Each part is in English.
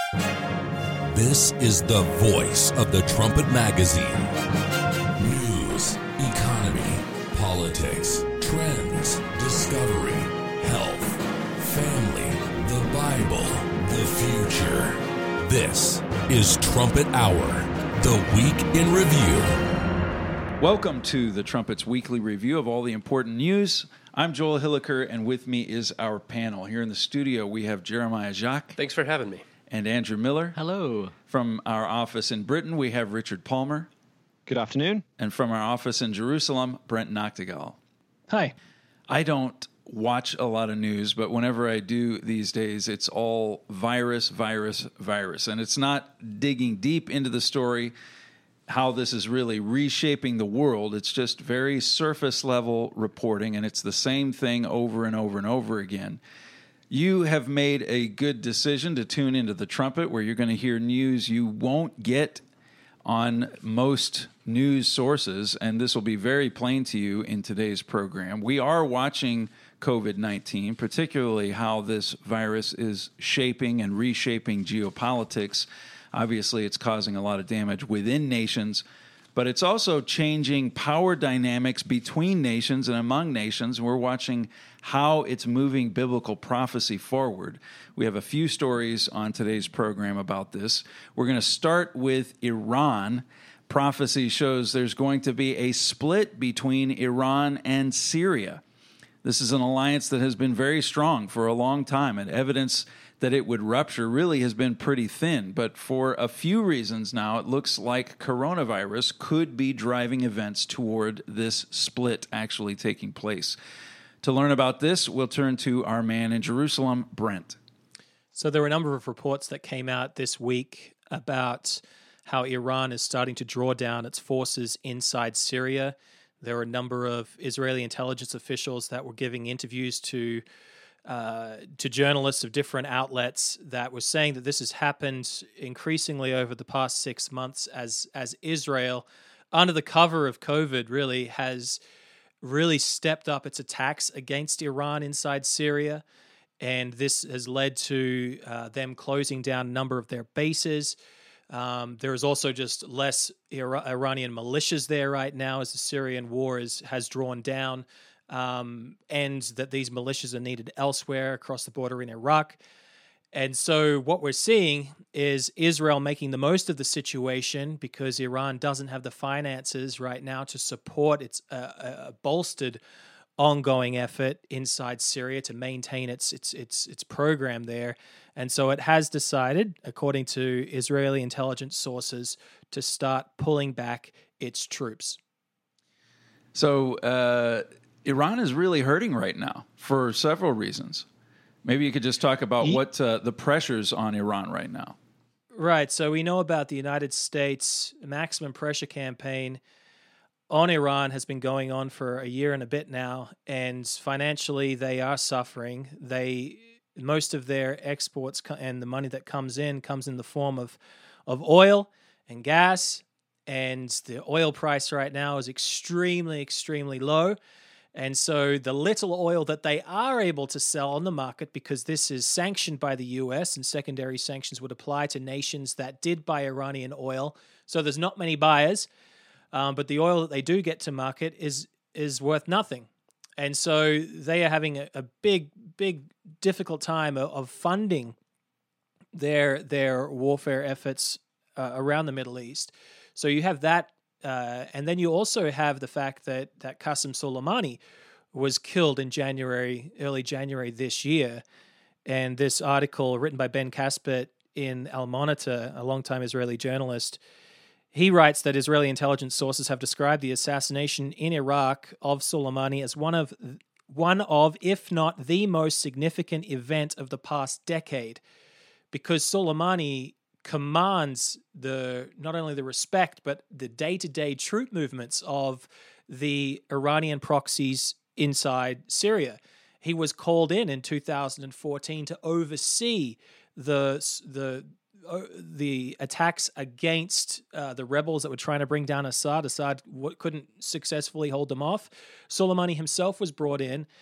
This is the voice of the Trumpet Magazine. News, economy, politics, trends, discovery, health, family, the Bible, the future. This is Trumpet Hour, the week in review. Welcome to the Trumpet's weekly review of all the important news. I'm Joel Hilliker, and with me is our panel. Here in the studio, we have Jeremiah Jacques. Thanks for having me. And Andrew Miller. Hello. From our office in Britain, we have Richard Palmer. Good afternoon. And from our office in Jerusalem, Brent Noctegal. Hi. I don't watch a lot of news, but whenever I do these days, it's all virus. And it's not digging deep into the story, how this is really reshaping the world. It's just very surface level reporting, and it's the same thing over and over and over again. You have made a good decision to tune into the Trumpet, where you're going to hear news you won't get on most news sources, and this will be very plain to you in today's program. We are watching COVID-19, particularly how this virus is shaping and reshaping geopolitics. Obviously, it's causing a lot of damage within nations, but it's also changing power dynamics between nations and among nations. We're watching how it's moving biblical prophecy forward. We have a few stories on today's program about this. We're going to start with Iran. Prophecy shows there's going to be a split between Iran and Syria. This is an alliance that has been very strong for a long time, and evidence that it would rupture really has been pretty thin. But for a few reasons now, it looks like coronavirus could be driving events toward this split actually taking place. To learn about this, we'll turn to our man in Jerusalem, Brent. So there were a number of reports that came out this week about how Iran is starting to draw down its forces inside Syria. There were a number of Israeli intelligence officials that were giving interviews to journalists of different outlets that were saying that this has happened increasingly over the past 6 months as Israel, under the cover of COVID, has stepped up its attacks against Iran inside Syria. And this has led to them closing down a number of their bases. There is also just less Iranian militias there right now as the Syrian war has drawn down, and that these militias are needed elsewhere across the border in Iraq. And so what we're seeing is Israel making the most of the situation because Iran doesn't have the finances right now to support its bolstered ongoing effort inside Syria to maintain its program there. And so it has decided, according to Israeli intelligence sources, to start pulling back its troops. So Iran is really hurting right now for several reasons. Maybe you could just talk about what the pressures on Iran right now. Right. So we know about the United States maximum pressure campaign on Iran has been going on for a year and a bit now, and financially they are suffering. Most of their exports and the money that comes in the form of oil and gas, and the oil price right now is extremely, extremely low. And so the little oil that they are able to sell on the market, because this is sanctioned by the U.S. and secondary sanctions would apply to nations that did buy Iranian oil, so there's not many buyers, but the oil that they do get to market is worth nothing. And so they are having a big difficult time of funding their warfare efforts around the Middle East. So you have that. And then you also have the fact that Qasem Soleimani was killed in early January this year. And this article written by Ben Caspet in Al Monitor, a longtime Israeli journalist, he writes that Israeli intelligence sources have described the assassination in Iraq of Soleimani as one of, if not the most significant event of the past decade, because Soleimani commands not only the respect, but the day-to-day troop movements of the Iranian proxies inside Syria. He was called in 2014 to oversee the attacks against the rebels that were trying to bring down Assad. Assad couldn't successfully hold them off. Soleimani himself was brought in,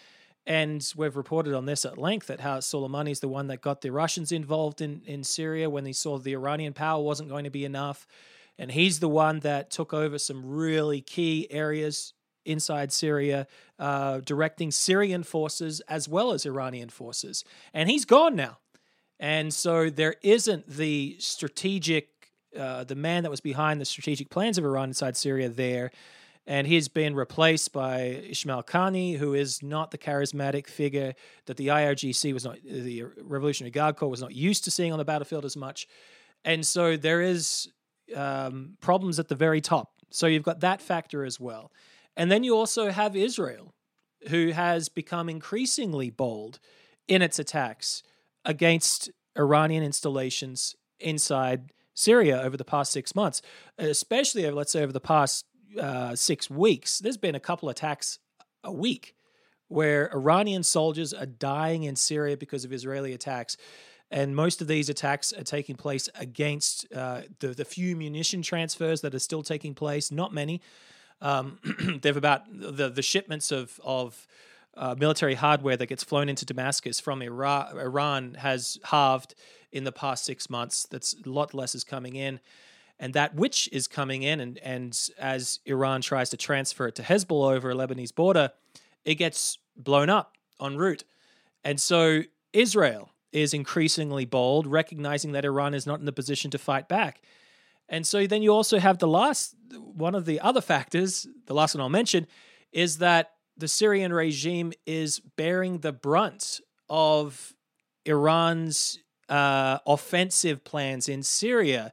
And we've reported on this at length, that how Soleimani is the one that got the Russians involved in Syria when he saw the Iranian power wasn't going to be enough. And he's the one that took over some really key areas inside Syria, directing Syrian forces as well as Iranian forces. And he's gone now. And so there isn't the strategic, the man that was behind the strategic plans of Iran inside Syria there. And he's been replaced by Ismail Khani, who is not the charismatic figure that the IRGC was not, the Revolutionary Guard Corps was not used to seeing on the battlefield as much. And so there is problems at the very top. So you've got that factor as well. And then you also have Israel, who has become increasingly bold in its attacks against Iranian installations inside Syria over the past 6 months, especially, let's say, over the past 6 weeks. There's been a couple attacks a week where Iranian soldiers are dying in Syria because of Israeli attacks. And most of these attacks are taking place against the few munition transfers that are still taking place, not many. They've about the shipments of military hardware that gets flown into Damascus from Iran has halved in the past 6 months. That's a lot less is coming in. And that which is coming in, and as Iran tries to transfer it to Hezbollah over a Lebanese border, it gets blown up en route. And so Israel is increasingly bold, recognizing that Iran is not in the position to fight back. And so then you also have one of the other factors, the last one I'll mention, is that the Syrian regime is bearing the brunt of Iran's offensive plans in Syria.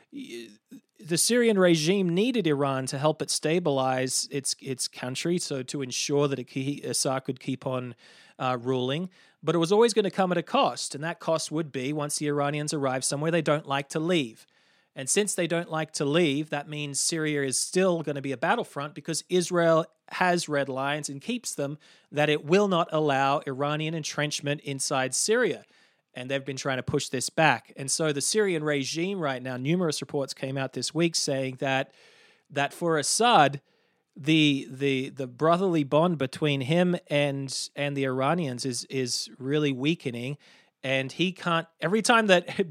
The Syrian regime needed Iran to help it stabilize its country, so to ensure that Assad could keep on ruling. But it was always going to come at a cost, and that cost would be, once the Iranians arrive somewhere, they don't like to leave. And since they don't like to leave, that means Syria is still going to be a battlefront, because Israel has red lines and keeps them, that it will not allow Iranian entrenchment inside Syria. And they've been trying to push this back. And so the Syrian regime right now, numerous reports came out this week saying that for Assad, the brotherly bond between him and the Iranians is really weakening. And he can't, every time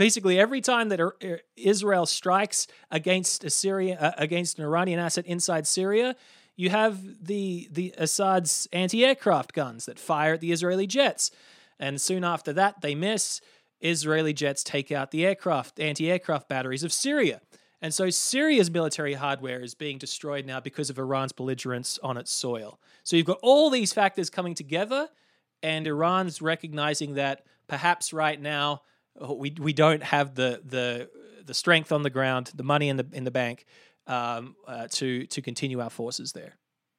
that Israel strikes against against an Iranian asset inside Syria, you have the Assad's anti-aircraft guns that fire at the Israeli jets. And soon after that, they miss. Israeli jets take out the anti-aircraft batteries of Syria. And so Syria's military hardware is being destroyed now because of Iran's belligerence on its soil. So you've got all these factors coming together, and Iran's recognizing that perhaps right now we don't have the strength on the ground, the money in the bank to continue our forces there.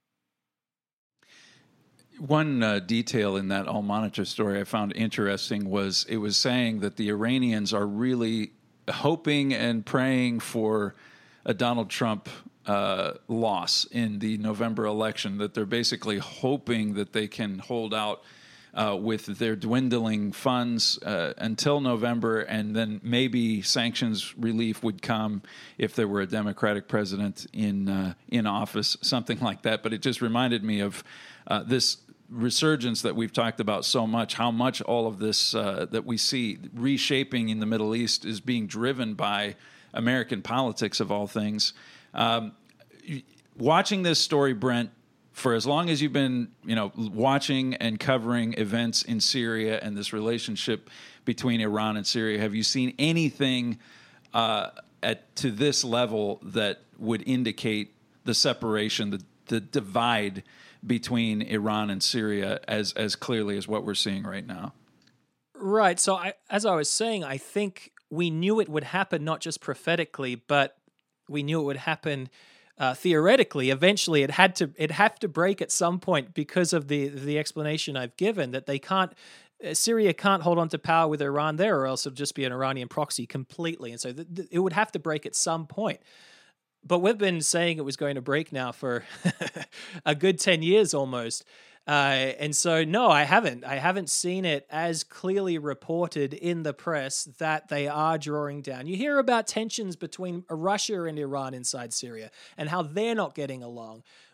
One detail in that Al-Monitor story I found interesting was it was saying that the Iranians are really hoping and praying for a Donald Trump loss in the November election, that they're basically hoping that they can hold out with their dwindling funds until November, and then maybe sanctions relief would come if there were a Democratic president in office, something like that. But it just reminded me of this resurgence that we've talked about so much, how much all of this that we see reshaping in the Middle East is being driven by American politics, of all things. Watching this story, Brent, for as long as you've been, watching and covering events in Syria and this relationship between Iran and Syria, have you seen anything to this level that would indicate the separation, the divide between Iran and Syria as clearly as what we're seeing right now? Right. So as I was saying, I think we knew it would happen, not just prophetically, but we knew it would happen theoretically. Eventually, it'd have to break at some point because of the explanation I've given, that Syria can't hold on to power with Iran there, or else it'll just be an Iranian proxy completely. And so it would have to break at some point. But we've been saying it was going to break now for a good 10 years almost. And so, no, I haven't seen it as clearly reported in the press that they are drawing down. You hear about tensions between Russia and Iran inside Syria and how they're not getting along.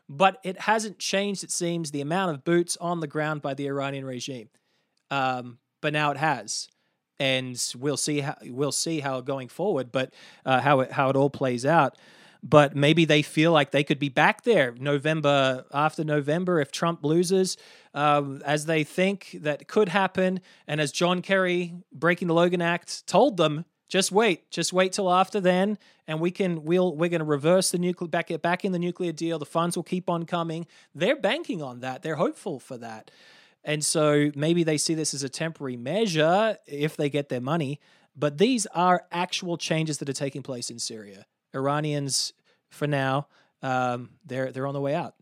but it hasn't changed, it seems, the amount of boots on the ground by the Iranian regime. But now it has, and we'll see how going forward, but how it all plays out. But maybe they feel like they could be back there after November if Trump loses, as they think that could happen. And as John Kerry, breaking the Logan Act, told them, just wait till after then, and we're going to reverse the get back in the nuclear deal. The funds will keep on coming. They're banking on that. They're hopeful for that. And so maybe they see this as a temporary measure if they get their money. But these are actual changes that are taking place in Syria. Iranians, for now, they're on the way out.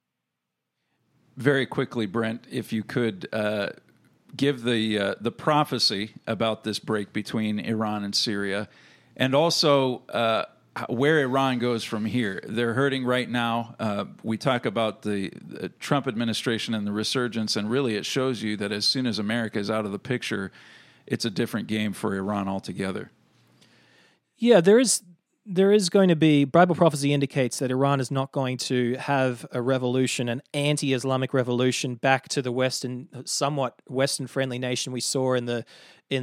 Very quickly, Brent, if you could give the prophecy about this break between Iran and Syria, and also where Iran goes from here. They're hurting right now. We talk about the Trump administration and the resurgence, and really it shows you that as soon as America is out of the picture, it's a different game for Iran altogether. Yeah, there is going to be, Bible prophecy indicates that Iran is not going to have a revolution, an anti-Islamic revolution back to the somewhat Western-friendly nation we saw in the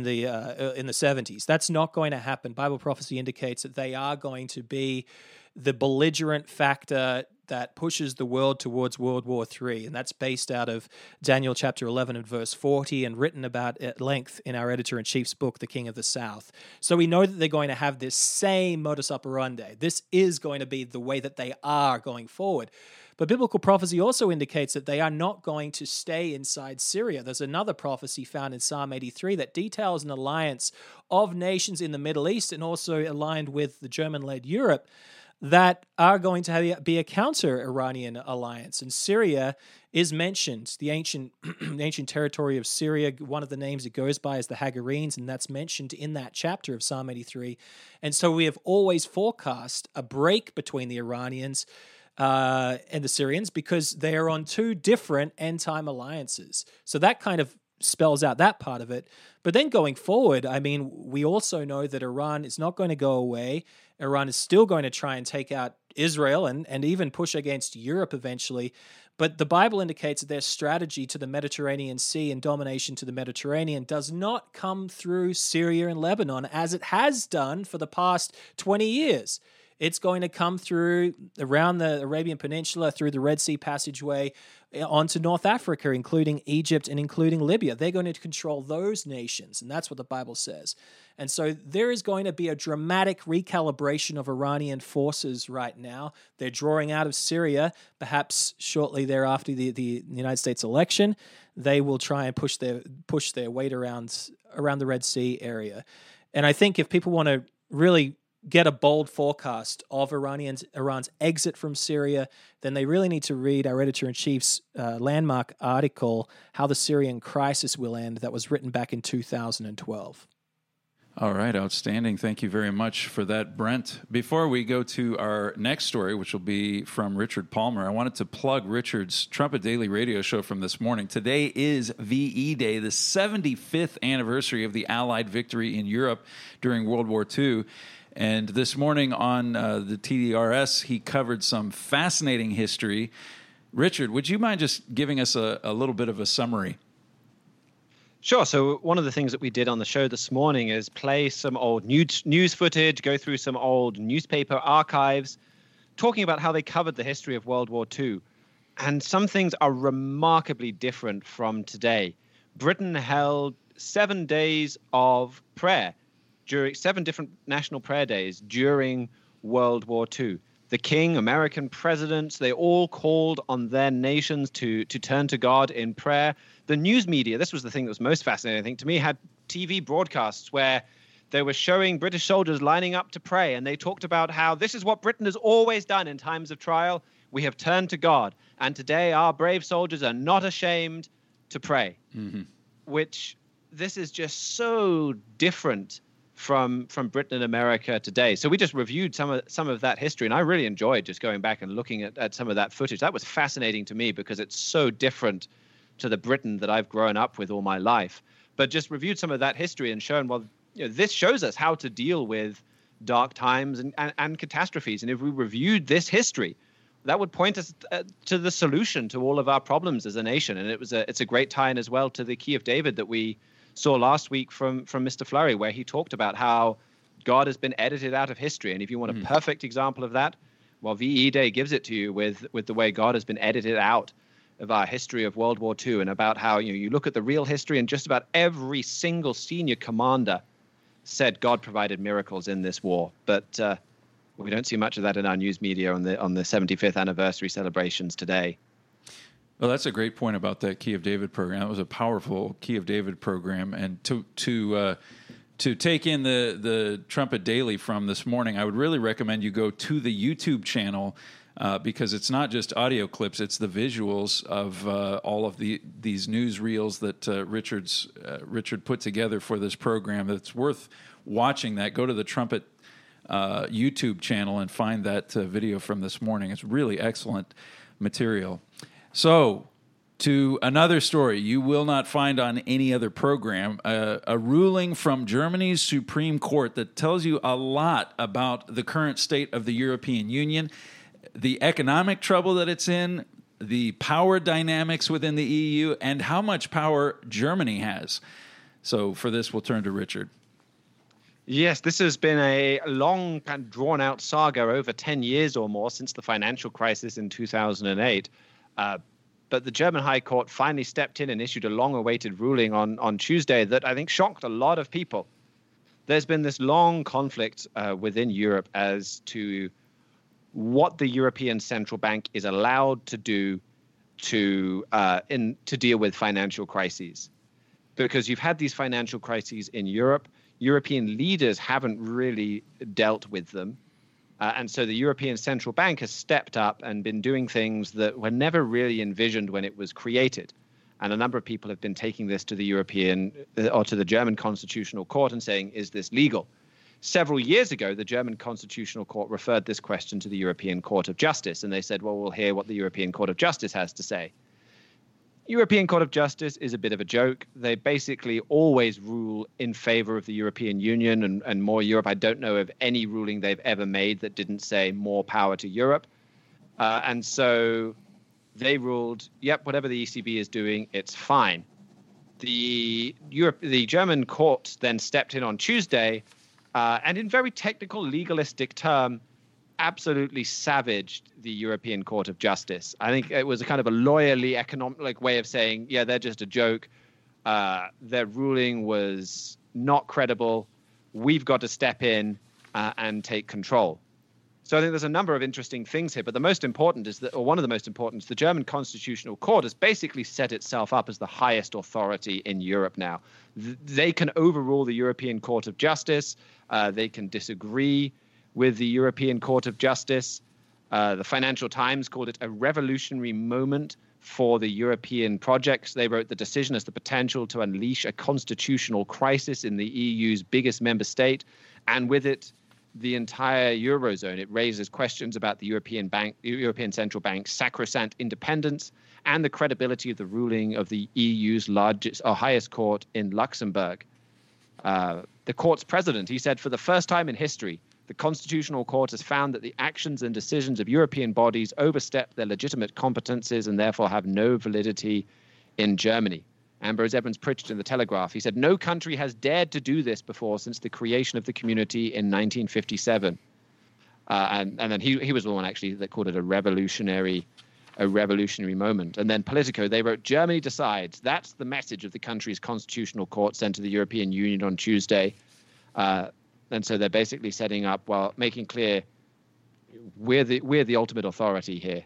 70s. That's not going to happen. Bible prophecy indicates that they are going to be the belligerent factor that pushes the world towards World War III, and that's based out of Daniel chapter 11 and verse 40 and written about at length in our editor-in-chief's book, The King of the South. So we know that they're going to have this same modus operandi. This is going to be the way that they are going forward. But biblical prophecy also indicates that they are not going to stay inside Syria. There's another prophecy found in Psalm 83 that details an alliance of nations in the Middle East and also aligned with the German-led Europe that are going to be a counter-Iranian alliance. And Syria is mentioned. The ancient territory of Syria, one of the names it goes by is the Hagarenes, and that's mentioned in that chapter of Psalm 83. And so we have always forecast a break between the Iranians and the Syrians because they are on two different end-time alliances. So that kind of spells out that part of it. But then going forward, I mean, we also know that Iran is not going to go away. Iran is still going to try and take out Israel and even push against Europe eventually. But the Bible indicates that their strategy to the Mediterranean Sea and domination to the Mediterranean does not come through Syria and Lebanon as it has done for the past 20 years. It's going to come through around the Arabian Peninsula, through the Red Sea passageway, onto North Africa, including Egypt and including Libya. They're going to control those nations, and that's what the Bible says. And so there is going to be a dramatic recalibration of Iranian forces right now. They're drawing out of Syria, perhaps shortly thereafter the United States election. They will try and push their weight around the Red Sea area. And I think if people want to really get a bold forecast of Iran's exit from Syria, then they really need to read our editor-in-chief's landmark article, How the Syrian Crisis Will End, that was written back in 2012. All right, outstanding. Thank you very much for that, Brent. Before we go to our next story, which will be from Richard Palmer, I wanted to plug Richard's Trumpet Daily radio show from this morning. Today is VE Day, the 75th anniversary of the Allied victory in Europe during World War II. And this morning on the TDRS, he covered some fascinating history. Richard, would you mind just giving us a little bit of a summary? Sure. So one of the things that we did on the show this morning is play some old news footage, go through some old newspaper archives, talking about how they covered the history of World War II. And some things are remarkably different from today. Britain held 7 days of prayer, during 7 different national prayer days during World War II. The king, American presidents, they all called on their nations to turn to God in prayer. The news media, this was the thing that was most fascinating, I think, to me, had TV broadcasts where they were showing British soldiers lining up to pray, and they talked about how this is what Britain has always done in times of trial. We have turned to God, and today our brave soldiers are not ashamed to pray, which this is just so different from Britain and America today. So we just reviewed some of that history, and I really enjoyed just going back and looking at some of that footage. That was fascinating to me because it's so different to the Britain that I've grown up with all my life. But just reviewed some of that history and shown, well, you know, this shows us how to deal with dark times and catastrophes. And if we reviewed this history, that would point us to the solution to all of our problems as a nation. And it's a great tie-in as well to the Key of David that we saw last week from Mr. Flurry, where he talked about how God has been edited out of history. And if you want a perfect example of that, well, VE Day gives it to you with the way God has been edited out of our history of World War II, and about how you look at the real history, and just about every single senior commander said God provided miracles in this war. But we don't see much of that in our news media on the 75th anniversary celebrations today. Well, that's a great point about that Key of David program. It was a powerful Key of David program, and to take in the Trumpet Daily from this morning, I would really recommend you go to the YouTube channel because it's not just audio clips; it's the visuals of all of these newsreels that Richard put together for this program. It's worth watching that. Go to the Trumpet YouTube channel and find that video from this morning. It's really excellent material. So, to another story you will not find on any other program, a ruling from Germany's Supreme Court that tells you a lot about the current state of the European Union, the economic trouble that it's in, the power dynamics within the EU, and how much power Germany has. So for this, we'll turn to Richard. Yes, this has been a long and drawn-out saga over 10 years or more since the financial crisis in 2008. But the German High Court finally stepped in and issued a long-awaited ruling on Tuesday that I think shocked a lot of people. There's been this long conflict within Europe as to what the European Central Bank is allowed to do to deal with financial crises. Because you've had these financial crises in Europe, European leaders haven't really dealt with them. And so the European Central Bank has stepped up and been doing things that were never really envisioned when it was created. And a number of people have been taking this to the the German Constitutional Court and saying, is this legal? Several years ago, the German Constitutional Court referred this question to the European Court of Justice. And they said, well, we'll hear what the European Court of Justice has to say. European Court of Justice is a bit of a joke. They basically always rule in favor of the European Union and more Europe. I don't know of any ruling they've ever made that didn't say more power to Europe. And so they ruled, yep, whatever the ECB is doing, it's fine. The German court then stepped in on Tuesday and in very technical, legalistic term, absolutely savaged the European Court of Justice. I think it was a kind of a lawyerly economic way of saying, yeah, they're just a joke. Their ruling was not credible. We've got to step in and take control. So I think there's a number of interesting things here, but the most important is that, or one of the most important is the German Constitutional Court has basically set itself up as the highest authority in Europe now. They can overrule the European Court of Justice. They can disagree with the European Court of Justice. The Financial Times called it a revolutionary moment for the European projects. They wrote the decision has the potential to unleash a constitutional crisis in the EU's biggest member state, and with it, the entire Eurozone. It raises questions about the European Central Bank's sacrosanct independence and the credibility of the ruling of the EU's largest or highest court in Luxembourg. The court's president, he said, for the first time in history, the Constitutional Court has found that the actions and decisions of European bodies overstep their legitimate competences and therefore have no validity in Germany. Ambrose Evans-Pritchett in The Telegraph, he said, no country has dared to do this before since the creation of the community in 1957. And then he was the one actually that called it a revolutionary moment. And then Politico, they wrote, Germany decides. That's the message of the country's constitutional court sent to the European Union on Tuesday. And so they're basically setting up, making clear we're the ultimate authority here.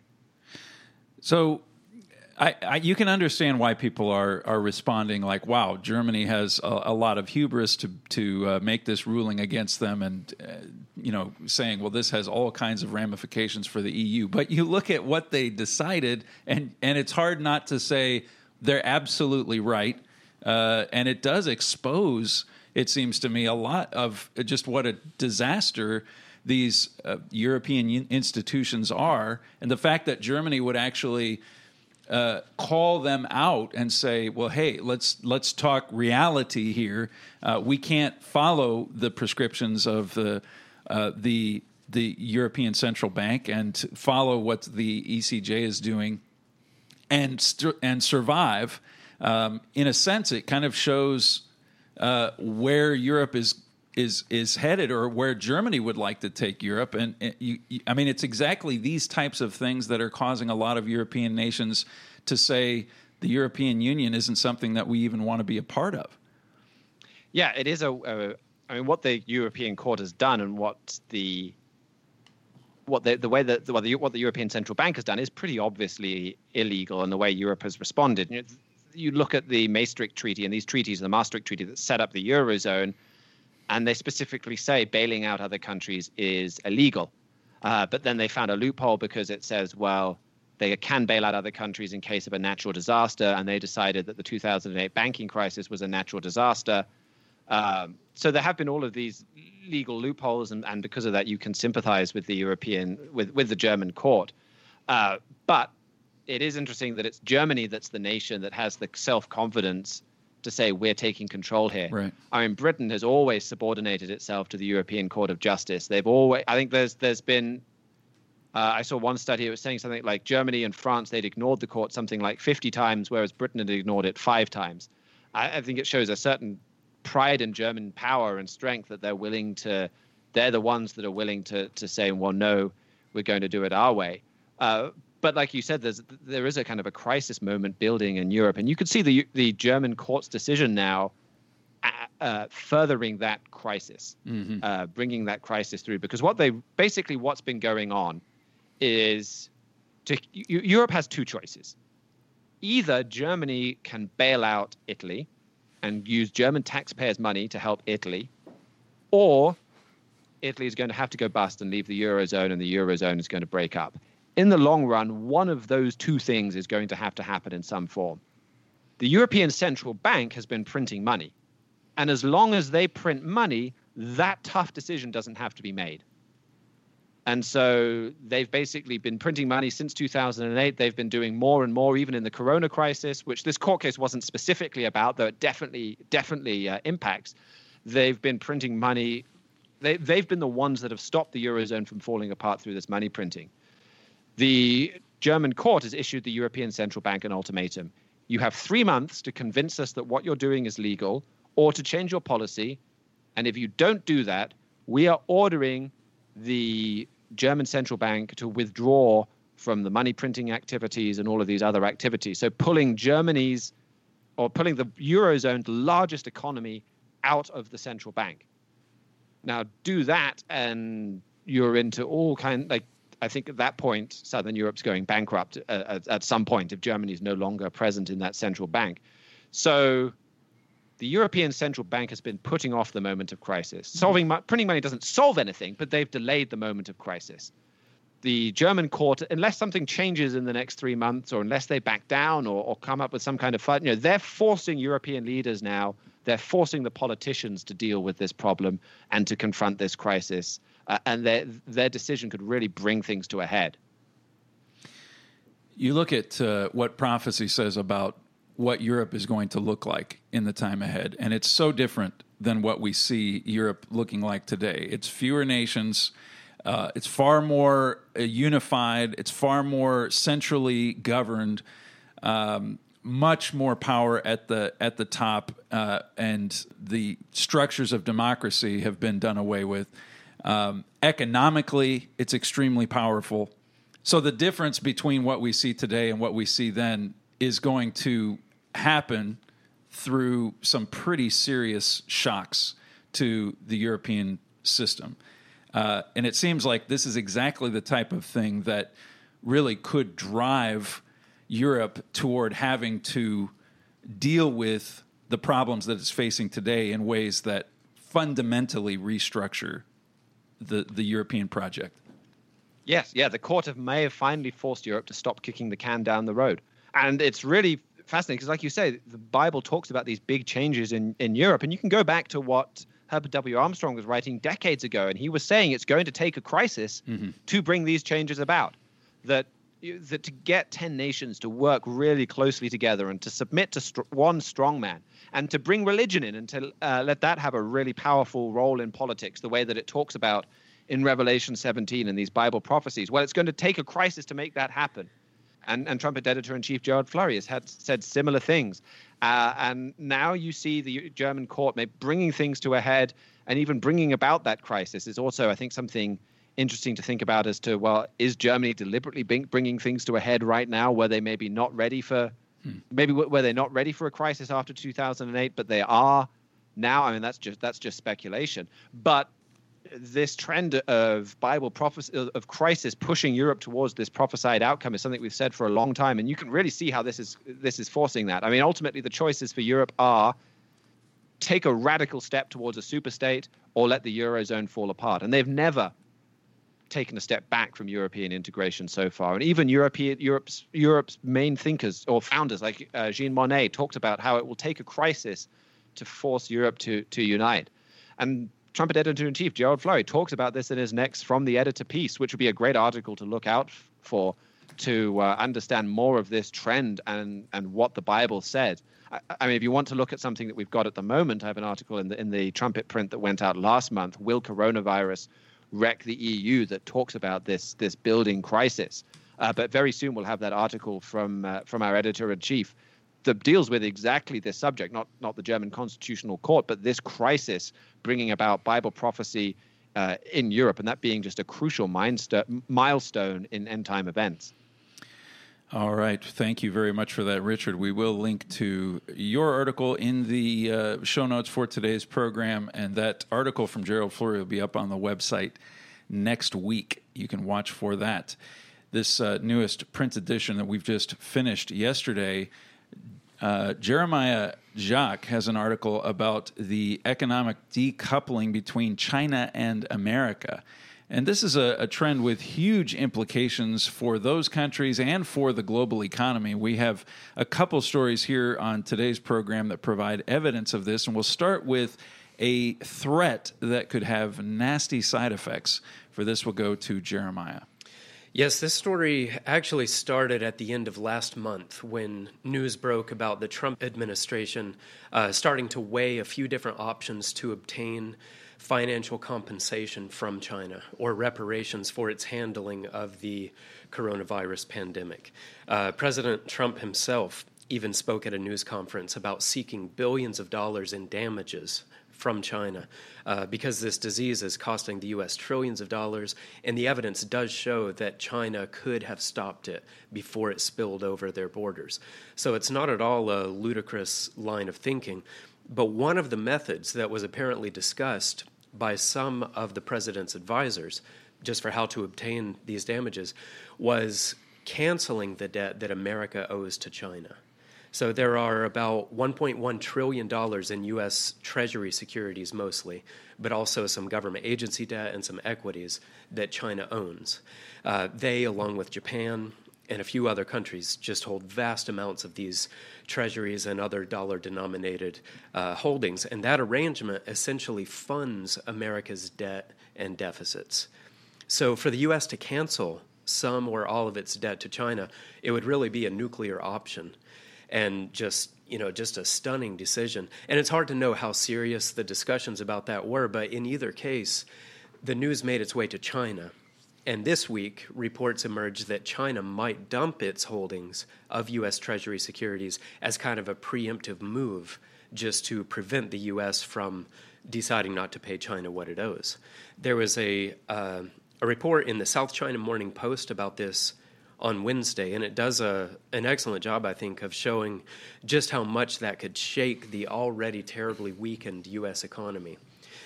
So you can understand why people are responding like, wow, Germany has a lot of hubris to make this ruling against them and, saying, well, this has all kinds of ramifications for the EU. But you look at what they decided, and it's hard not to say they're absolutely right. And it does expose, it seems to me, a lot of just what a disaster these European institutions are. And the fact that Germany would actually call them out and say, well, hey, let's talk reality here. We can't follow the prescriptions of the the European Central Bank and follow what the ECJ is doing and survive. In a sense, it kind of shows where Europe is headed, or where Germany would like to take Europe. And I mean, it's exactly these types of things that are causing a lot of European nations to say the European Union isn't something that we even want to be a part of. Yeah, it is I mean, what the European Court has done, and what the European Central Bank has done is pretty obviously illegal in the way Europe has responded. You look at the Maastricht Treaty and these treaties, the Maastricht Treaty that set up the Eurozone, and they specifically say bailing out other countries is illegal. But then they found a loophole because it says, well, they can bail out other countries in case of a natural disaster, and they decided that the 2008 banking crisis was a natural disaster. So there have been all of these legal loopholes, and because of that, you can sympathize with the with the German court. But it is interesting that it's Germany that's the nation that has the self-confidence to say we're taking control here. Right. I mean, Britain has always subordinated itself to the European Court of Justice. They've always, I think there's been, I saw one study, it was saying something like Germany and France, they'd ignored the court something like 50 times, whereas Britain had ignored it 5 times. I think it shows a certain pride in German power and strength that they're the ones that are willing to say, well, no, we're going to do it our way. But like you said, there is a kind of a crisis moment building in Europe, and you could see the German court's decision now furthering that crisis, bringing that crisis through. Because what's been going on is Europe has 2 choices. Either Germany can bail out Italy and use German taxpayers' money to help Italy, or Italy is going to have to go bust and leave the Eurozone, and the Eurozone is going to break up. In the long run, one of those 2 things is going to have to happen in some form. The European Central Bank has been printing money. And as long as they print money, that tough decision doesn't have to be made. And so they've basically been printing money since 2008. They've been doing more and more, even in the corona crisis, which this court case wasn't specifically about, though it definitely impacts. They've been printing money. They've been the ones that have stopped the Eurozone from falling apart through this money printing. The German court has issued the European Central Bank an ultimatum. You have 3 months to convince us that what you're doing is legal, or to change your policy. And if you don't do that, we are ordering the German Central Bank to withdraw from the money printing activities and all of these other activities. So pulling the Eurozone, the largest economy, out of the central bank. Now do that, and you're into all I think at that point, Southern Europe's going bankrupt at some point if Germany is no longer present in that central bank. So the European Central Bank has been putting off the moment of crisis. Printing money doesn't solve anything, but they've delayed the moment of crisis. The German court, unless something changes in the next 3 months, or unless they back down or come up with some kind of fight, they're forcing European leaders now. They're forcing the politicians to deal with this problem and to confront this crisis. And their decision could really bring things to a head. You look at what prophecy says about what Europe is going to look like in the time ahead, and it's so different than what we see Europe looking like today. It's fewer nations. It's far more unified. It's far more centrally governed. Much more power at the top, and the structures of democracy have been done away with. Economically, it's extremely powerful. So the difference between what we see today and what we see then is going to happen through some pretty serious shocks to the European system. And it seems like this is exactly the type of thing that really could drive Europe toward having to deal with the problems that it's facing today in ways that fundamentally restructure the European project. Yes, the court may have finally forced Europe to stop kicking the can down the road. And it's really fascinating because, like you say, the Bible talks about these big changes in Europe. And you can go back to what Herbert W. Armstrong was writing decades ago. And he was saying it's going to take a crisis to bring these changes about. That to get 10 nations to work really closely together and to submit to one strong man and to bring religion in and to let that have a really powerful role in politics, the way that it talks about in Revelation 17 and these Bible prophecies. Well, it's going to take a crisis to make that happen. And Trumpet Editor-in-Chief Gerald Flurry has said similar things. And now you see the German court bringing things to a head, and even bringing about that crisis is also, I think, something interesting to think about as to, well, is Germany deliberately bringing things to a head right now where they maybe not ready for, maybe where they're not ready for a crisis after 2008, but they are now? I mean, that's just speculation. But this trend of Bible prophecy, of crisis pushing Europe towards this prophesied outcome, is something we've said for a long time, and you can really see how this is forcing that. I mean, ultimately, the choices for Europe are take a radical step towards a superstate or let the Eurozone fall apart, and they've never taken a step back from European integration so far. And even Europe's main thinkers or founders like Jean Monnet talked about how it will take a crisis to force Europe to unite. And Trumpet Editor-in-Chief Gerald Flurry talks about this in his next From the Editor piece, which would be a great article to look out for to understand more of this trend and what the Bible said. I mean, if you want to look at something that we've got at the moment, I have an article in the Trumpet print that went out last month, Will Coronavirus Wreck the EU, that talks about this building crisis. But very soon we'll have that article from our Editor-in-Chief that deals with exactly this subject, not the German Constitutional Court, but this crisis bringing about Bible prophecy in Europe, and that being just a crucial milestone in end-time events. All right. Thank you very much for that, Richard. We will link to your article in the show notes for today's program, and that article from Gerald Flurry will be up on the website next week. You can watch for that. This newest print edition that we've just finished yesterday, Jeremiah Jacques has an article about the economic decoupling between China and America. And this is a trend with huge implications for those countries and for the global economy. We have a couple stories here on today's program that provide evidence of this, and we'll start with a threat that could have nasty side effects. For this, we'll go to Jeremiah. Yes, this story actually started at the end of last month when news broke about the Trump administration starting to weigh a few different options to obtain financial compensation from China or reparations for its handling of the coronavirus pandemic. President Trump himself even spoke at a news conference about seeking billions of dollars in damages from China because this disease is costing the U.S. trillions of dollars, and the evidence does show that China could have stopped it before it spilled over their borders. So it's not at all a ludicrous line of thinking, but one of the methods that was apparently discussed by some of the president's advisors just for how to obtain these damages was canceling the debt that America owes to China. So there are about $1.1 trillion in U.S. Treasury securities mostly, but also some government agency debt and some equities that China owns. They, along with Japan and a few other countries, just hold vast amounts of these treasuries and other dollar-denominated holdings. And that arrangement essentially funds America's debt and deficits. So for the U.S. to cancel some or all of its debt to China, it would really be a nuclear option. And just a stunning decision. And it's hard to know how serious the discussions about that were, but in either case, the news made its way to China. And this week, reports emerged that China might dump its holdings of U.S. Treasury securities as kind of a preemptive move just to prevent the U.S. from deciding not to pay China what it owes. There was a report in the South China Morning Post about this on Wednesday, and it does an excellent job, I think, of showing just how much that could shake the already terribly weakened U.S. economy.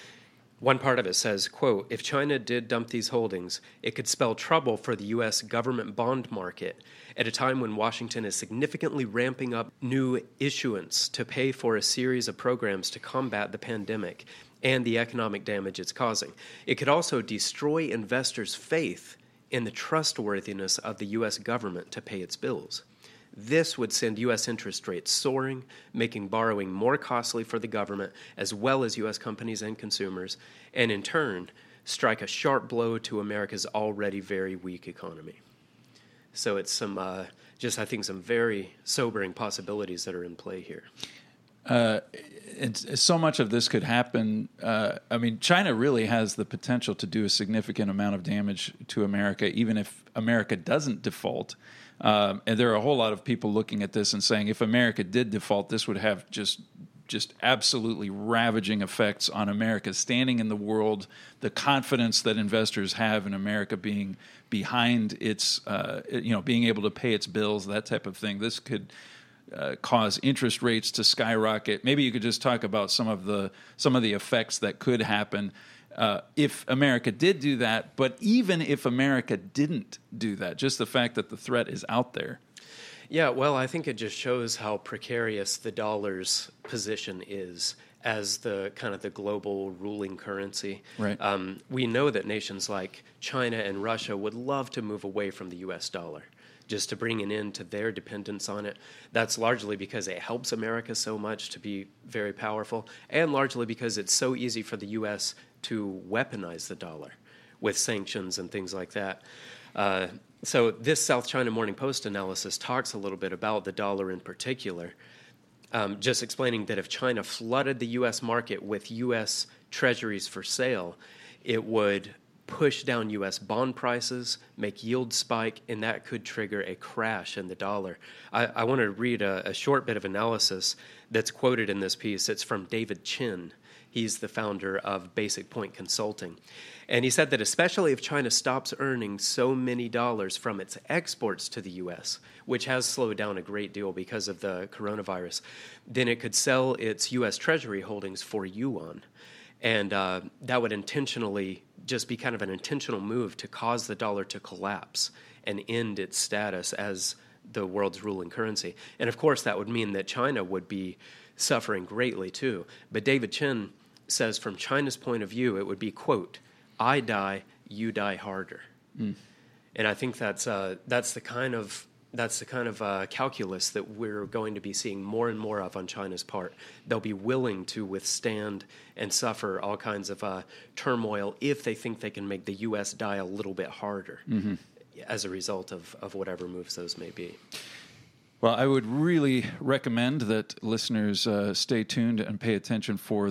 One part of it says, quote, if China did dump these holdings, it could spell trouble for the U.S. government bond market at a time when Washington is significantly ramping up new issuance to pay for a series of programs to combat the pandemic and the economic damage it's causing. It could also destroy investors' faith in the trustworthiness of the U.S. government to pay its bills. This would send U.S. interest rates soaring, making borrowing more costly for the government as well as U.S. companies and consumers, and in turn, strike a sharp blow to America's already very weak economy. So it's some very sobering possibilities that are in play here. So much of this could happen. I mean, China really has the potential to do a significant amount of damage to America, even if America doesn't default. And there are a whole lot of people looking at this and saying, if America did default, this would have just absolutely ravaging effects on America's standing in the world, the confidence that investors have in America being behind its, being able to pay its bills, that type of thing. This could cause interest rates to skyrocket. Maybe you could just talk about some of the effects that could happen if America did do that. But even if America didn't do that, just the fact that the threat is out there. Yeah, well, I think it just shows how precarious the dollar's position is as the kind of the global ruling currency. Right. We know that nations like China and Russia would love to move away from the U.S. dollar, just to bring an end to their dependence on it. That's largely because it helps America so much to be very powerful, and largely because it's so easy for the U.S. to weaponize the dollar with sanctions and things like that. So this South China Morning Post analysis talks a little bit about the dollar in particular, just explaining that if China flooded the U.S. market with U.S. treasuries for sale, it would push down U.S. bond prices, make yields spike, and that could trigger a crash in the dollar. I want to read a short bit of analysis that's quoted in this piece. It's from David Chin. He's the founder of Basic Point Consulting. And he said that especially if China stops earning so many dollars from its exports to the U.S., which has slowed down a great deal because of the coronavirus, then it could sell its U.S. Treasury holdings for yuan. And that would intentionally just be kind of an intentional move to cause the dollar to collapse and end its status as the world's ruling currency. And of course, that would mean that China would be suffering greatly too. But David Chin says from China's point of view, it would be, quote, I die, you die harder. Mm. And I think that's the kind of calculus that we're going to be seeing more and more of on China's part. They'll be willing to withstand and suffer all kinds of turmoil if they think they can make the U.S. die a little bit harder as a result of whatever moves those may be. Well, I would really recommend that listeners stay tuned and pay attention for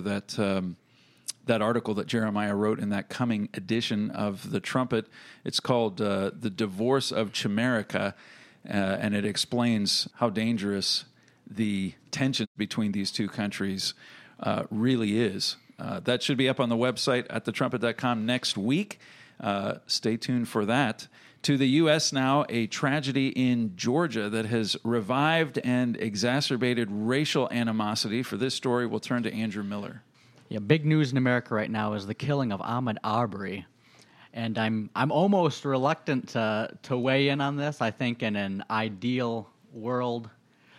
that article that Jeremiah wrote in that coming edition of The Trumpet. It's called The Divorce of Chimerica. And it explains how dangerous the tension between these two countries really is. That should be up on the website at thetrumpet.com next week. Stay tuned for that. To the U.S. now, a tragedy in Georgia that has revived and exacerbated racial animosity. For this story, we'll turn to Andrew Miller. Yeah, big news in America right now is the killing of Ahmaud Arbery. And I'm almost reluctant to weigh in on this. I think in an ideal world,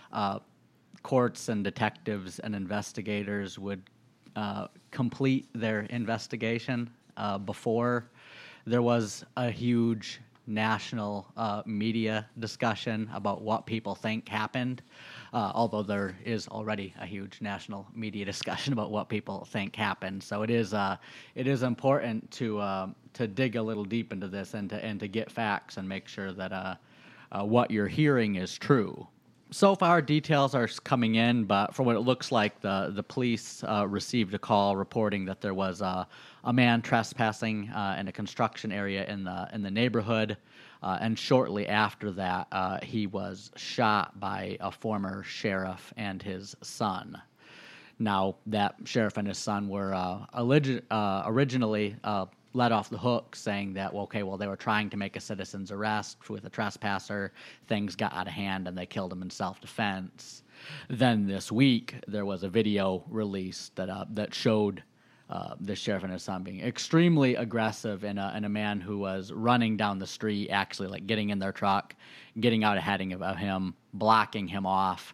courts and detectives and investigators would complete their investigation before there was a huge national media discussion about what people think happened, although there is already a huge national media discussion about what people think happened. So it is important to dig a little deep into this and to get facts and make sure that what you're hearing is true. So far, details are coming in, but from what it looks like, the police received a call reporting that there was a man trespassing in a construction area in the neighborhood, and shortly after that, he was shot by a former sheriff and his son. Now, that sheriff and his son were originally let off the hook, saying that, they were trying to make a citizen's arrest with a trespasser. Things got out of hand, and they killed him in self-defense. Then this week, there was a video released that showed the sheriff and his son being extremely aggressive and a man who was running down the street, actually like getting in their truck, getting out ahead of him, blocking him off,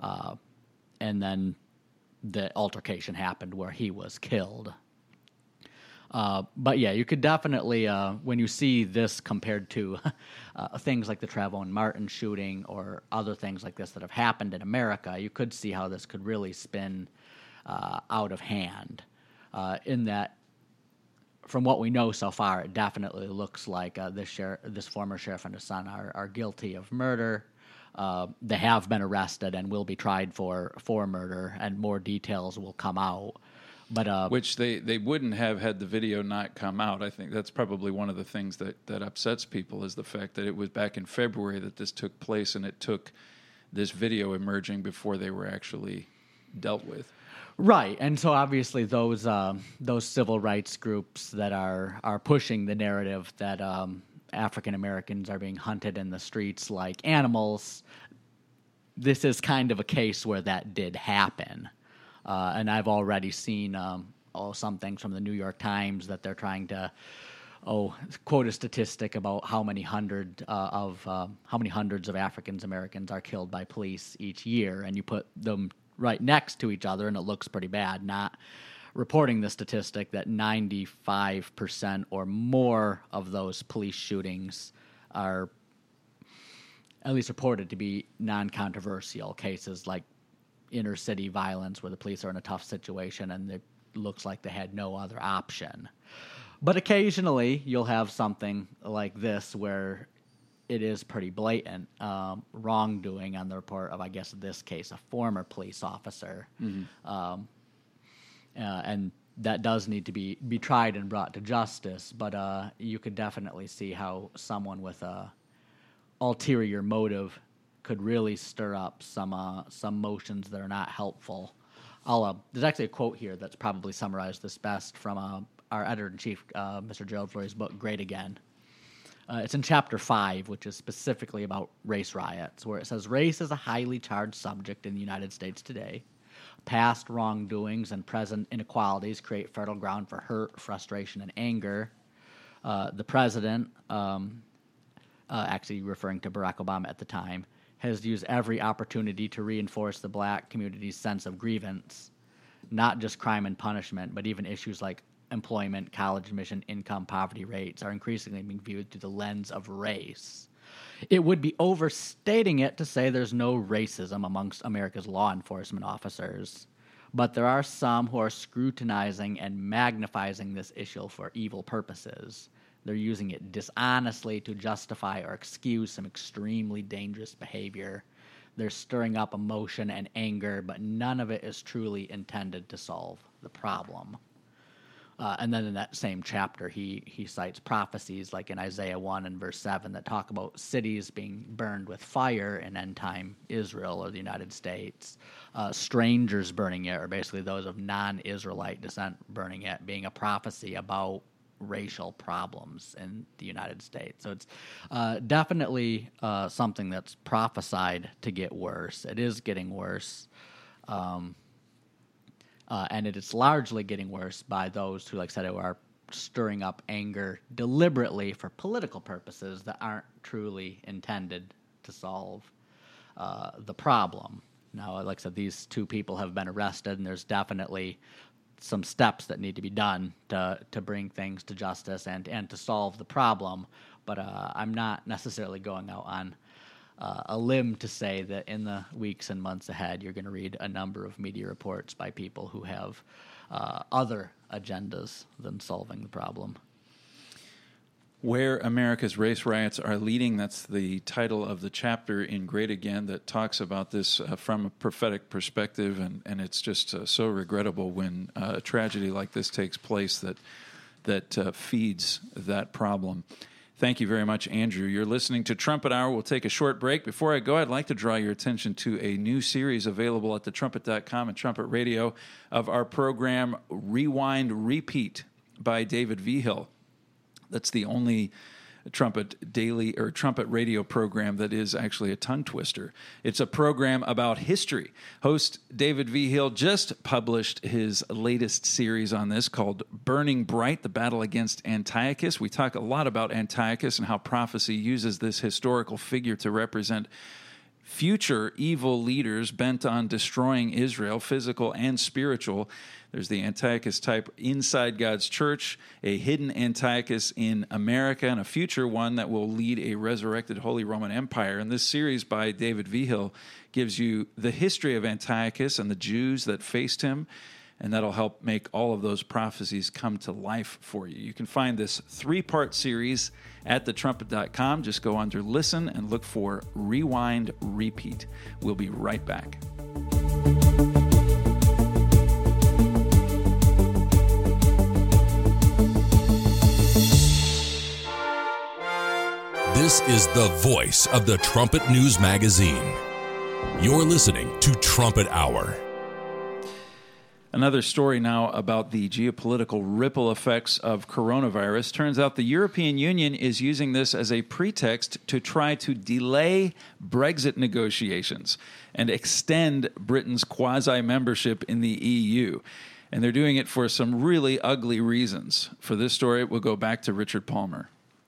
and then the altercation happened where he was killed. But yeah, you could definitely, when you see this compared to things like the Trayvon Martin shooting or other things like this that have happened in America, you could see how this could really spin out of hand. In that, from what we know so far, it definitely looks like this former sheriff and his son are guilty of murder. They have been arrested and will be tried for murder, and more details will come out. But which they wouldn't have had the video not come out. I think that's probably one of the things that upsets people, is the fact that it was back in February that this took place, and it took this video emerging before they were actually dealt with. Right, and so obviously those civil rights groups that are pushing the narrative that African Americans are being hunted in the streets like animals, this is kind of a case where that did happen. And I've already seen some things from the New York Times that they're trying to quote a statistic about how many hundreds of African Americans are killed by police each year, and you put them right next to each other, and it looks pretty bad. Not reporting the statistic that 95% or more of those police shootings are at least reported to be non-controversial cases, like inner city violence where the police are in a tough situation and it looks like they had no other option. But occasionally you'll have something like this where it is pretty blatant wrongdoing on the report of, I guess in this case, a former police officer. Mm-hmm. And that does need to be tried and brought to justice, but you could definitely see how someone with a ulterior motive could really stir up some motions that are not helpful. There's actually a quote here that's probably summarized this best from our editor-in-chief, Mr. Gerald Fleury's book, Great Again. It's in Chapter 5, which is specifically about race riots, where it says, "Race is a highly charged subject in the United States today. Past wrongdoings and present inequalities create fertile ground for hurt, frustration, and anger. The president, actually referring to Barack Obama at the time, has used every opportunity to reinforce the black community's sense of grievance, not just crime and punishment, but even issues like employment, college admission, income, poverty rates are increasingly being viewed through the lens of race. It would be overstating it to say there's no racism amongst America's law enforcement officers, but there are some who are scrutinizing and magnifying this issue for evil purposes. They're using it dishonestly to justify or excuse some extremely dangerous behavior. They're stirring up emotion and anger, but none of it is truly intended to solve the problem." And then in that same chapter, he cites prophecies like in Isaiah 1 and verse 7 that talk about cities being burned with fire in end-time Israel or the United States, strangers burning it, or basically those of non-Israelite descent burning it, being a prophecy about racial problems in the United States. So it's definitely something that's prophesied to get worse. It is getting worse. And it is largely getting worse by those who, like I said, are stirring up anger deliberately for political purposes that aren't truly intended to solve the problem. Now, like I said, these two people have been arrested, and there's definitely some steps that need to be done to bring things to justice and to solve the problem. But I'm not necessarily going out on a limb to say that in the weeks and months ahead, you're going to read a number of media reports by people who have other agendas than solving the problem. Where America's Race Riots Are Leading, that's the title of the chapter in Great Again that talks about this from a prophetic perspective, and it's just so regrettable when a tragedy like this takes place that feeds that problem. Thank you very much, Andrew. You're listening to Trumpet Hour. We'll take a short break. Before I go, I'd like to draw your attention to a new series available at thetrumpet.com and Trumpet Radio of our program Rewind Repeat by David Vigil. That's the only Trumpet daily or Trumpet radio program that is actually a tongue twister. It's a program about history. Host David Vigil just published his latest series on this called Burning Bright, the Battle Against Antiochus. We talk a lot about Antiochus and how prophecy uses this historical figure to represent future evil leaders bent on destroying Israel, physical and spiritual. There's the Antiochus type inside God's church, a hidden Antiochus in America, and a future one that will lead a resurrected Holy Roman Empire. And this series by David Vigil gives you the history of Antiochus and the Jews that faced him, and that'll help make all of those prophecies come to life for you. You can find this 3-part series at thetrumpet.com. Just go under Listen and look for Rewind Repeat. We'll be right back. This is the voice of the Trumpet News Magazine. You're listening to Trumpet Hour. Another story now about the geopolitical ripple effects of coronavirus. Turns out the European Union is using this as a pretext to try to delay Brexit negotiations and extend Britain's quasi-membership in the EU. And they're doing it for some really ugly reasons. For this story, we'll go back to Richard Palmer.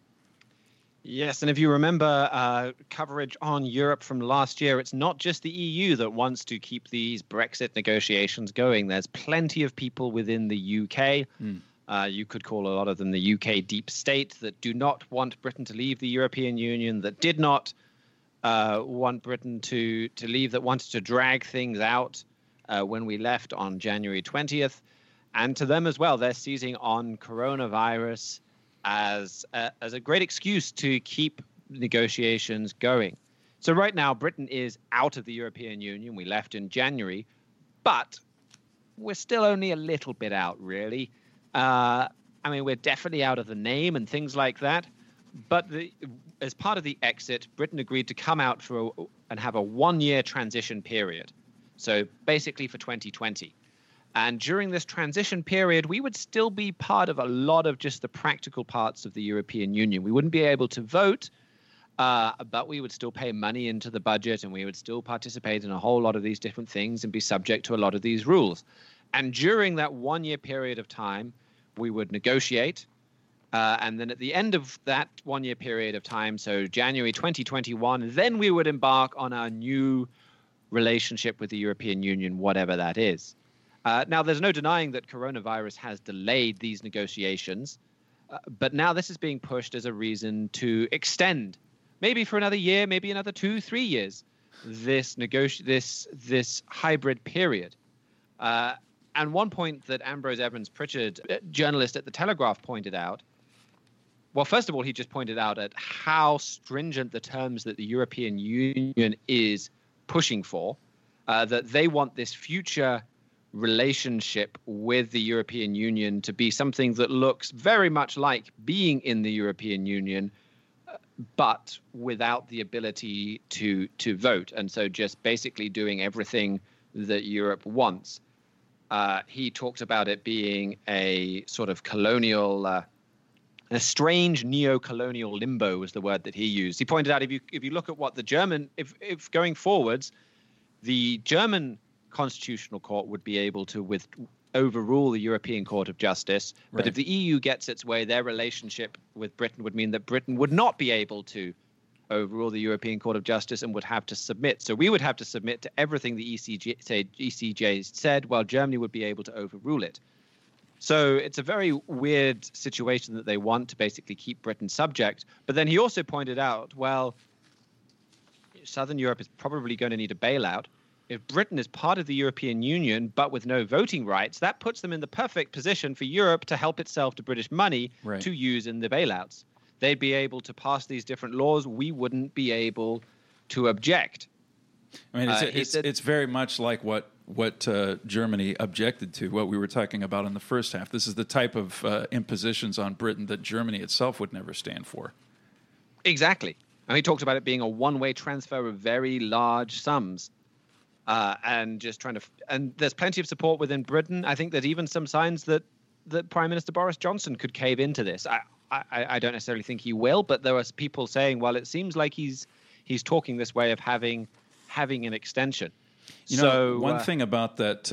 Yes, and if you remember coverage on Europe from last year, it's not just the EU that wants to keep these Brexit negotiations going. There's plenty of people within the UK. You could call a lot of them the UK deep state that do not want Britain to leave the European Union, that did not want Britain to leave, that wanted to drag things out when we left on January 20th. And to them as well, they're seizing on coronavirus as a great excuse to keep negotiations going. So right now, Britain is out of the European Union. We left in January, but we're still only a little bit out, really. I mean, we're definitely out of the name and things like that. But as part of the exit, Britain agreed to come out and have a 1-year transition period. So basically for 2020. And during this transition period, we would still be part of a lot of just the practical parts of the European Union. We wouldn't be able to vote, but we would still pay money into the budget, and we would still participate in a whole lot of these different things and be subject to a lot of these rules. And during that 1-year period of time, we would negotiate. And then at the end of that 1-year period of time, so January 2021, then we would embark on our new relationship with the European Union, whatever that is. Now, there's no denying that coronavirus has delayed these negotiations, but now this is being pushed as a reason to extend, maybe for another year, maybe another 2-3 years, this hybrid period. And one point that Ambrose Evans-Pritchard, journalist at The Telegraph, pointed out, well, first of all, he just pointed out at how stringent the terms that the European Union is pushing for, that they want this future relationship with the European Union to be something that looks very much like being in the European Union, but without the ability to vote. And so just basically doing everything that Europe wants. He talks about it being a sort of colonial, a strange neo-colonial limbo was the word that he used. He pointed out if you look at what the German, if going forwards, the German Constitutional Court would be able to overrule the European Court of Justice. But Right. if the EU gets its way, their relationship with Britain would mean that Britain would not be able to overrule the European Court of Justice and would have to submit. So we would have to submit to everything the ECJ said, while Germany would be able to overrule it. So it's a very weird situation that they want to basically keep Britain subject. But then he also pointed out, well, Southern Europe is probably going to need a bailout. If Britain is part of the European Union, but with no voting rights, that puts them in the perfect position for Europe to help itself to British money Right. to use in the bailouts. They'd be able to pass these different laws. We wouldn't be able to object. I mean, He said- it's very much like what Germany objected to, what we were talking about in the first half. This is the type of impositions on Britain that Germany itself would never stand for. Exactly. And he talked about it being a one-way transfer of very large sums. And just trying to, and there's plenty of support within Britain. I think there's even some signs that Prime Minister Boris Johnson could cave into this. I don't necessarily think he will, but there are people saying, well, it seems like he's talking this way of having an extension. You know, one thing about that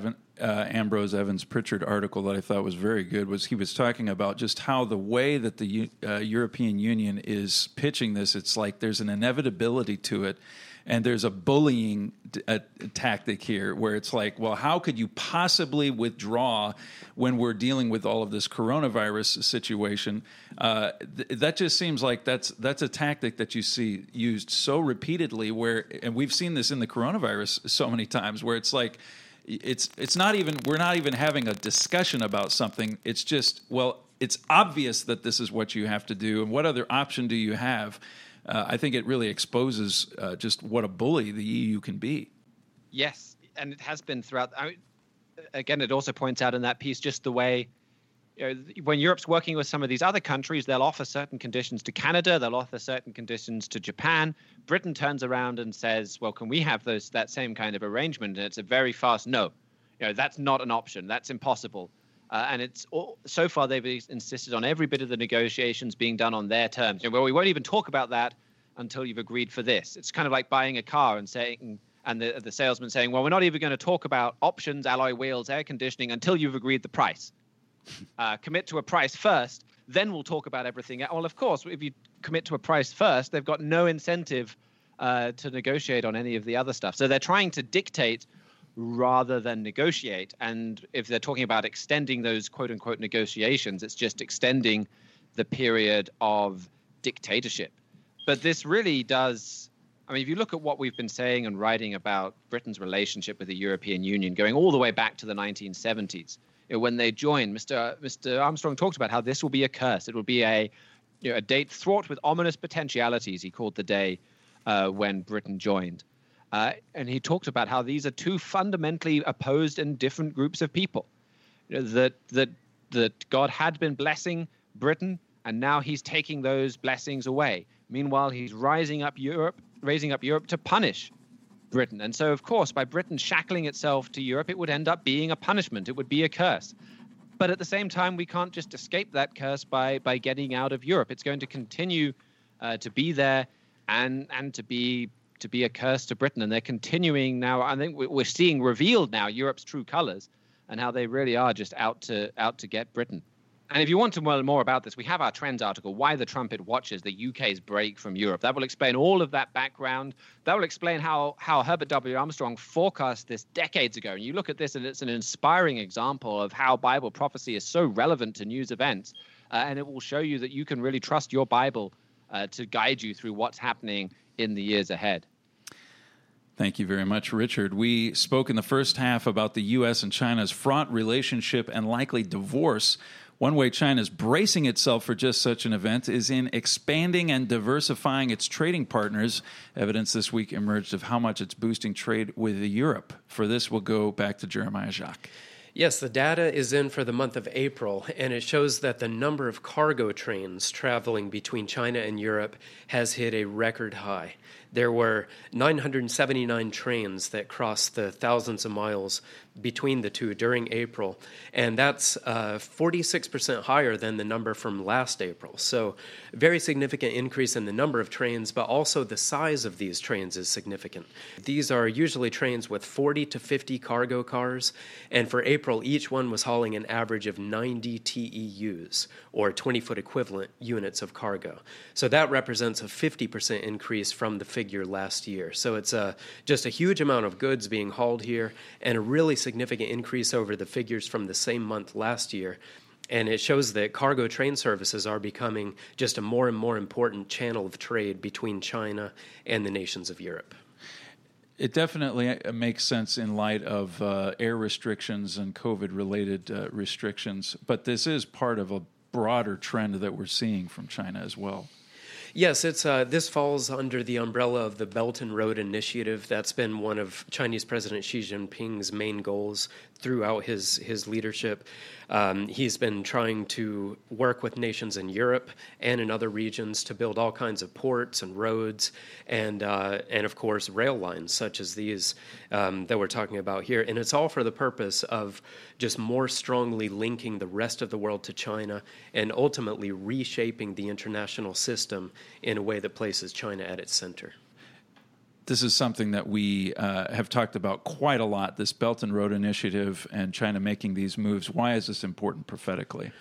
Ambrose Evans-Pritchard article that I thought was very good was he was talking about just how the way that the European Union is pitching this, it's like there's an inevitability to it. And there's a bullying tactic here where it's like, well, how could you possibly withdraw when we're dealing with all of this coronavirus situation? That just seems like that's a tactic that you see used so repeatedly and we've seen this in the coronavirus so many times where it's like, it's not even, we're not even having a discussion about something. It's just, well, it's obvious that this is what you have to do, and what other option do you have? I think it really exposes just what a bully the EU can be. Yes, and it has been throughout. Again, it also points out in that piece just the way, when Europe's working with some of these other countries, they'll offer certain conditions to Canada, they'll offer certain conditions to Japan. Britain turns around and says, well, can we have that same kind of arrangement? And it's a very fast no. That's not an option. That's impossible. And so far they've insisted on every bit of the negotiations being done on their terms. Well, we won't even talk about that until you've agreed for this. It's kind of like buying a car and saying, and the salesman saying, well, we're not even going to talk about options, alloy wheels, air conditioning until you've agreed the price. Commit to a price first, then we'll talk about everything. Well, of course, if you commit to a price first, they've got no incentive to negotiate on any of the other stuff. So they're trying to dictate rather than negotiate. And if they're talking about extending those quote unquote negotiations, it's just extending the period of dictatorship. But this really does, I mean, if you look at what we've been saying and writing about Britain's relationship with the European Union going all the way back to the 1970s, when they joined, Mr. Armstrong talked about how this will be a curse. It will be a date fraught with ominous potentialities, he called the day when Britain joined. And he talked about how these are two fundamentally opposed and different groups of people. That God had been blessing Britain, and now he's taking those blessings away. Meanwhile, he's raising up Europe to punish Britain. And so, of course, by Britain shackling itself to Europe, it would end up being a punishment. It would be a curse. But at the same time, we can't just escape that curse by getting out of Europe. It's going to continue to be there and to be a curse to Britain. And they're continuing now. I think we're seeing revealed now Europe's true colors and how they really are just out to get Britain. And if you want to learn more about this, we have our Trends article, Why the Trumpet Watches the UK's Break from Europe. That will explain all of that background. That will explain how Herbert W. Armstrong forecast this decades ago. And you look at this, and it's an inspiring example of how Bible prophecy is so relevant to news events. And it will show you that you can really trust your Bible to guide you through what's happening in the years ahead. Thank you very much, Richard. We spoke in the first half about the U.S. and China's fraught relationship and likely divorce. One way China is bracing itself for just such an event is in expanding and diversifying its trading partners. Evidence this week emerged of how much it's boosting trade with Europe. For this, we'll go back to Jeremiah Jacques. Yes, the data is in for the month of April, and it shows that the number of cargo trains traveling between China and Europe has hit a record high. There were 979 trains that crossed the thousands of miles between the two during April, and that's 46% higher than the number from last April. So very significant increase in the number of trains, but also the size of these trains is significant. These are usually trains with 40 to 50 cargo cars, and for April, each one was hauling an average of 90 TEUs, or 20-foot equivalent units of cargo. So that represents a 50% increase from the figure last year. So it's just a huge amount of goods being hauled here, and a really significant increase over the figures from the same month last year. And it shows that cargo train services are becoming just a more and more important channel of trade between China and the nations of Europe. It definitely makes sense in light of air restrictions and COVID-related restrictions, but this is part of a broader trend that we're seeing from China as well. Yes, this falls under the umbrella of the Belt and Road Initiative. That's been one of Chinese President Xi Jinping's main goals throughout his leadership. He's been trying to work with nations in Europe and in other regions to build all kinds of ports and roads and of course rail lines such as these that we're talking about here. And it's all for the purpose of just more strongly linking the rest of the world to China and ultimately reshaping the international system in a way that places China at its center. This is something that we have talked about quite a lot, this Belt and Road Initiative and China making these moves. Why is this important prophetically?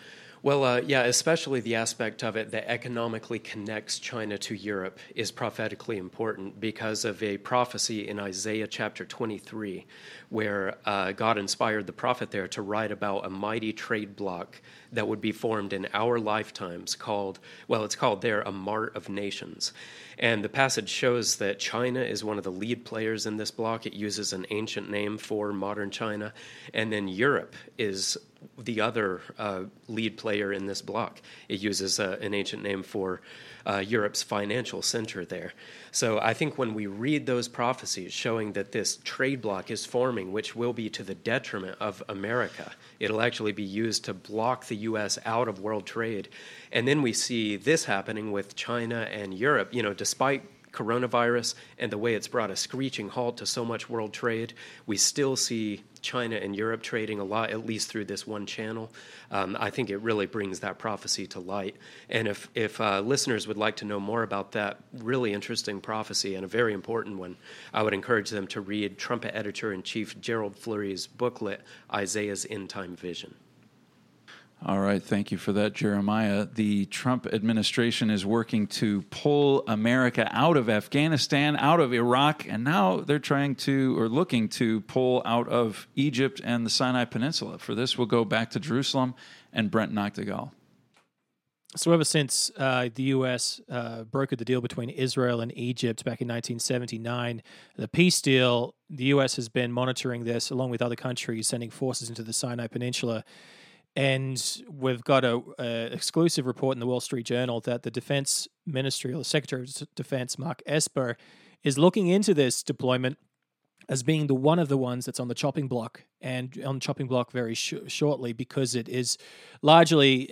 Well, yeah, especially the aspect of it that economically connects China to Europe is prophetically important because of a prophecy in Isaiah chapter 23, where God inspired the prophet there to write about a mighty trade bloc that would be formed in our lifetimes it's called there a Mart of Nations. And the passage shows that China is one of the lead players in this bloc. It uses an ancient name for modern China. And then Europe is the other lead player in this bloc. It uses an ancient name for Europe's financial center there. So I think when we read those prophecies showing that this trade bloc is forming, which will be to the detriment of America, it'll actually be used to block the U.S. out of world trade. And then we see this happening with China and Europe, despite coronavirus and the way it's brought a screeching halt to so much world trade, we still see China and Europe trading a lot, at least through this one channel. I think it really brings that prophecy to light. And if listeners would like to know more about that really interesting prophecy and a very important one, I would encourage them to read Trumpet Editor-in-Chief Gerald Fleury's booklet, Isaiah's End Time Vision. All right, thank you for that, Jeremiah. The Trump administration is working to pull America out of Afghanistan, out of Iraq, and now they're looking to pull out of Egypt and the Sinai Peninsula. For this, we'll go back to Jerusalem and Brent Noctegal. So ever since the U.S. brokered the deal between Israel and Egypt back in 1979, the peace deal, the U.S. has been monitoring this along with other countries, sending forces into the Sinai Peninsula. And we've got an exclusive report in the Wall Street Journal that the Defense Ministry, or the Secretary of Defense, Mark Esper, is looking into this deployment as being one of the ones that's on the chopping block, and on the chopping block very shortly, because it is largely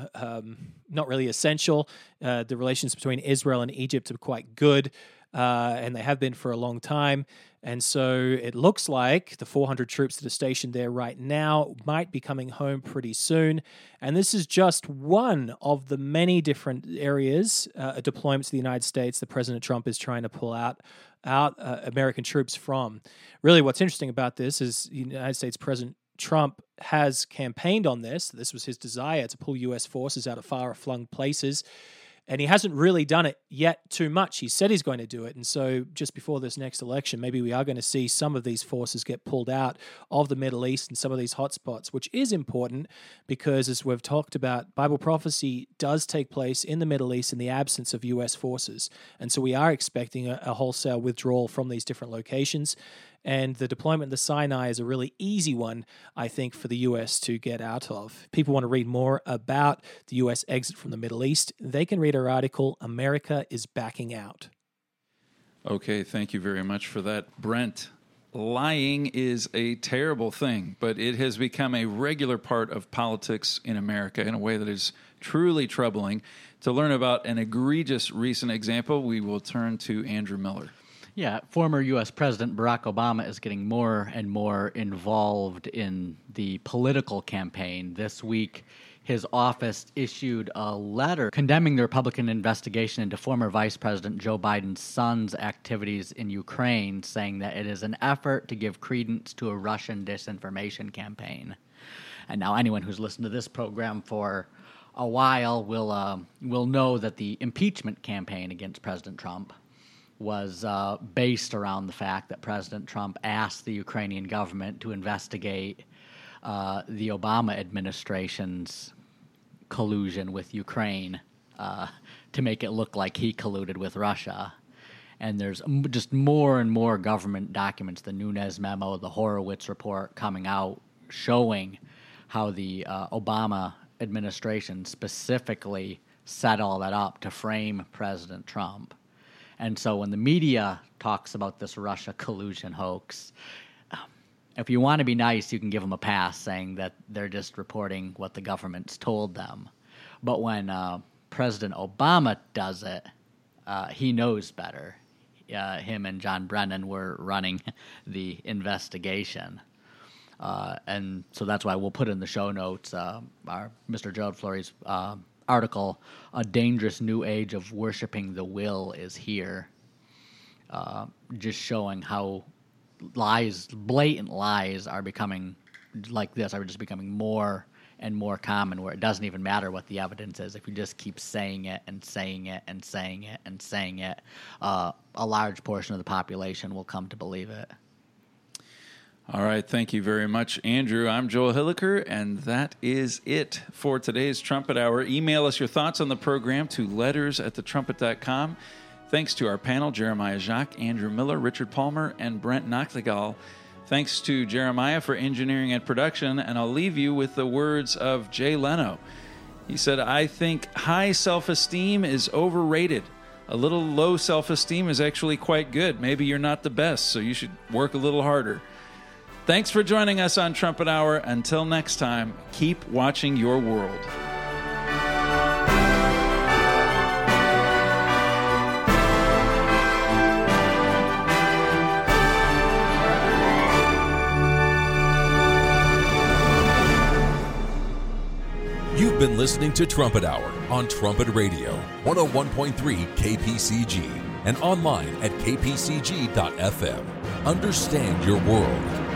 not really essential. The relations between Israel and Egypt are quite good, and they have been for a long time. And so it looks like the 400 troops that are stationed there right now might be coming home pretty soon. And this is just one of the many different areas, deployments to the United States that President Trump is trying to pull out American troops from. Really, what's interesting about this is the United States President Trump has campaigned on this. This was his desire to pull U.S. forces out of far-flung places. And he hasn't really done it yet too much. He said he's going to do it. And so just before this next election, maybe we are going to see some of these forces get pulled out of the Middle East and some of these hotspots, which is important because, as we've talked about, Bible prophecy does take place in the Middle East in the absence of U.S. forces. And so we are expecting a wholesale withdrawal from these different locations. And the deployment in the Sinai is a really easy one, I think, for the U.S. to get out of. If people want to read more about the U.S. exit from the Middle East, they can read our article, America is Backing Out. Okay, thank you very much for that, Brent. Lying is a terrible thing, but it has become a regular part of politics in America in a way that is truly troubling. To learn about an egregious recent example, we will turn to Andrew Miller. Yeah, former U.S. President Barack Obama is getting more and more involved in the political campaign. This week, his office issued a letter condemning the Republican investigation into former Vice President Joe Biden's son's activities in Ukraine, saying that it is an effort to give credence to a Russian disinformation campaign. And now anyone who's listened to this program for a while will know that the impeachment campaign against President Trump was based around the fact that President Trump asked the Ukrainian government to investigate the Obama administration's collusion with Ukraine to make it look like he colluded with Russia. And there's just more and more government documents, the Nunes memo, the Horowitz report coming out showing how the Obama administration specifically set all that up to frame President Trump. And so when the media talks about this Russia collusion hoax, if you want to be nice, you can give them a pass, saying that they're just reporting what the government's told them. But when President Obama does it, he knows better. Him and John Brennan were running the investigation. And so that's why we'll put in the show notes our Mr. Gerald Fleury's article, A Dangerous New Age of Worshipping the Will is Here, just showing how blatant lies are becoming like this, are just becoming more and more common, where it doesn't even matter what the evidence is. If you just keep saying it and saying it and saying it and saying it, a large portion of the population will come to believe it. All right. Thank you very much, Andrew. I'm Joel Hilliker, and that is it for today's Trumpet Hour. Email us your thoughts on the program to letters@thetrumpet.com. Thanks to our panel, Jeremiah Jacques, Andrew Miller, Richard Palmer, and Brent Nachtigal. Thanks to Jeremiah for engineering and production, and I'll leave you with the words of Jay Leno. He said, "I think high self-esteem is overrated. A little low self-esteem is actually quite good. Maybe you're not the best, so you should work a little harder." Thanks for joining us on Trumpet Hour. Until next time, keep watching your world. You've been listening to Trumpet Hour on Trumpet Radio, 101.3 KPCG, and online at kpcg.fm. Understand your world.